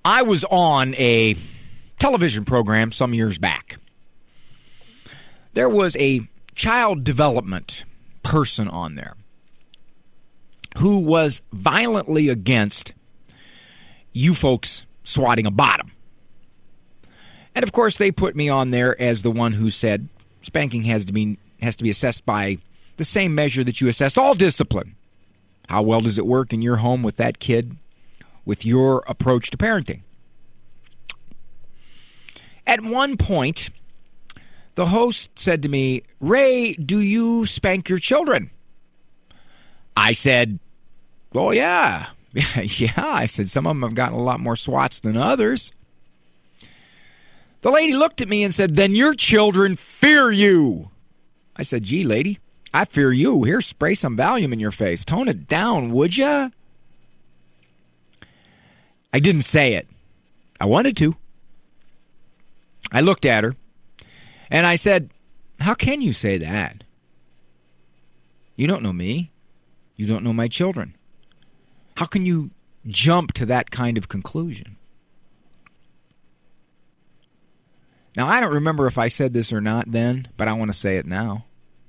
I was on a television program some years back. There was a child development person on there who was violently against you folks swatting a bottom. And of course, they put me on there as the one who said spanking has to be assessed by the same measure that you assess all discipline. How well does it work in your home with that kid, with your approach to parenting? At one point, the host said to me, "Ray, do you spank your children?" I said, "Well, yeah." Yeah, I said, some of them have gotten a lot more swats than others. The lady looked at me and said, "Then your children fear you." I said, "Gee, lady, I fear you. Here, spray some Valium in your face. Tone it down, would ya?" I didn't say it. I wanted to. I looked at her, and I said, "How can you say that? You don't know me. You don't know my children. How can you jump to that kind of conclusion?" Now, I don't remember if I said this or not then, but I want to say it now.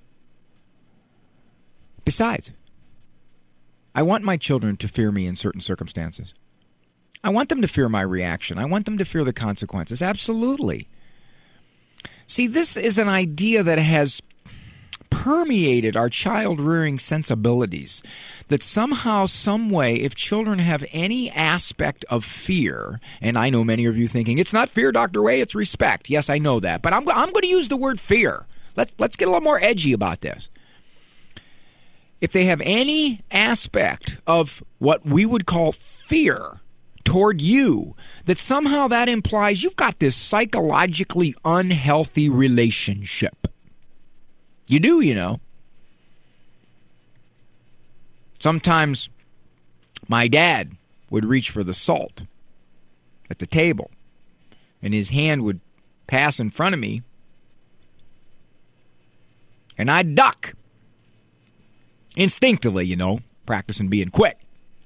Besides, I want my children to fear me in certain circumstances. I want them to fear my reaction. I want them to fear the consequences. Absolutely. See, this is an idea that has permeated our child-rearing sensibilities, that somehow, some way, if children have any aspect of fear, and I know many of you thinking, "It's not fear, Dr. Ray, it's respect." Yes, I know that, but I'm going to use the word fear. Let's get a little more edgy about this. If they have any aspect of what we would call fear toward you, that somehow that implies you've got this psychologically unhealthy relationship. You do, you know. Sometimes my dad would reach for the salt at the table, and his hand would pass in front of me, and I'd duck. Instinctively, you know, practicing being quick.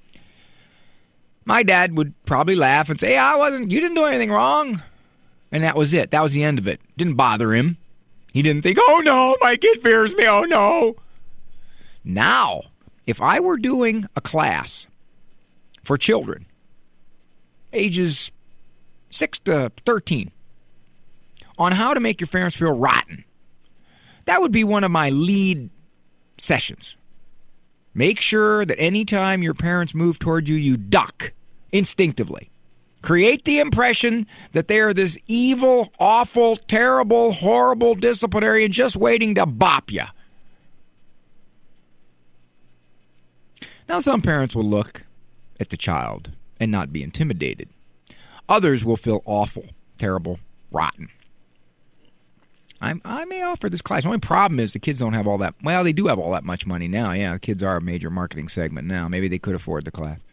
My dad would probably laugh and say, you didn't do anything wrong. And that was it. That was the end of it. Didn't bother him. He didn't think, "Oh no, my kid fears me, oh no." Now, if I were doing a class for children, ages 6 to 13, on how to make your parents feel rotten, that would be one of my lead sessions. Make sure that anytime your parents move toward you, you duck instinctively. Create the impression that they are this evil, awful, terrible, horrible disciplinarian just waiting to bop you. Now, some parents will look at the child and not be intimidated. Others will feel awful, terrible, rotten. I may offer this class. The only problem is the kids don't have all that. Well, they do have all that much money now. Yeah, the kids are a major marketing segment now. Maybe they could afford the class.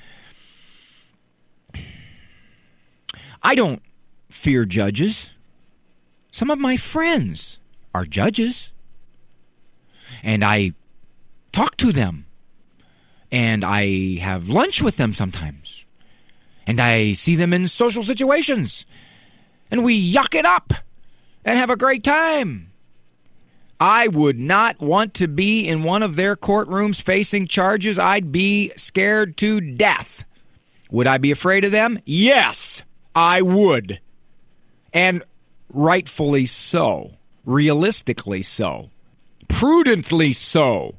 I don't fear judges. Some of my friends are judges. And I talk to them. And I have lunch with them sometimes. And I see them in social situations. And we yuck it up and have a great time. I would not want to be in one of their courtrooms facing charges. I'd be scared to death. Would I be afraid of them? Yes, I would. And rightfully so. Realistically so. Prudently so.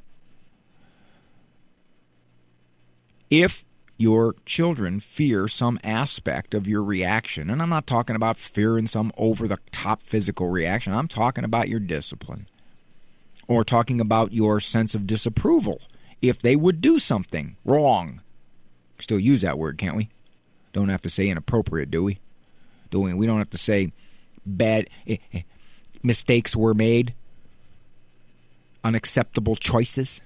If your children fear some aspect of your reaction, and I'm not talking about fear in some over-the-top physical reaction, I'm talking about your discipline, or talking about your sense of disapproval if they would do something wrong. Still use that word, can't we? Don't have to say inappropriate, do we? We don't have to say bad mistakes were made, unacceptable choices.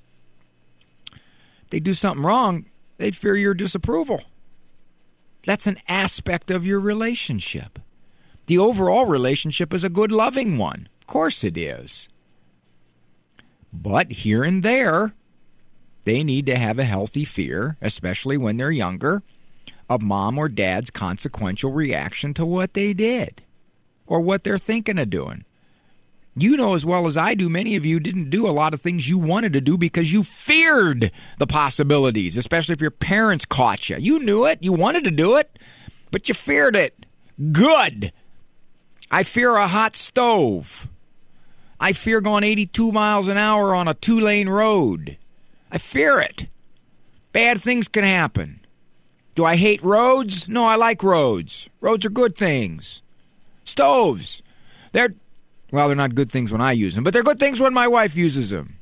If they do something wrong, they'd fear your disapproval. That's an aspect of your relationship. The overall relationship is a good, loving one. Of course it is. But here and there, they need to have a healthy fear, especially when they're younger, of mom or dad's consequential reaction to what they did or what they're thinking of doing. You know as well as I do, many of you didn't do a lot of things you wanted to do because you feared the possibilities, especially if your parents caught you. You knew it. You wanted to do it, but you feared it. Good. I fear a hot stove. I fear going 82 miles an hour on a 2-lane road. I fear it. Bad things can happen. Do I hate roads? No, I like roads. Roads are good things. Stoves. They're not good things when I use them, but they're good things when my wife uses them.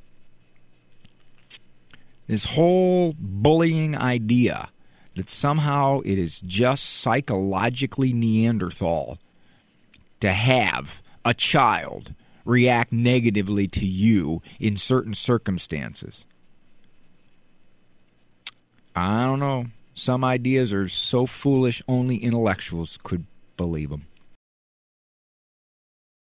This whole bullying idea that somehow it is just psychologically Neanderthal to have a child react negatively to you in certain circumstances. I don't know. Some ideas are so foolish only intellectuals could believe them.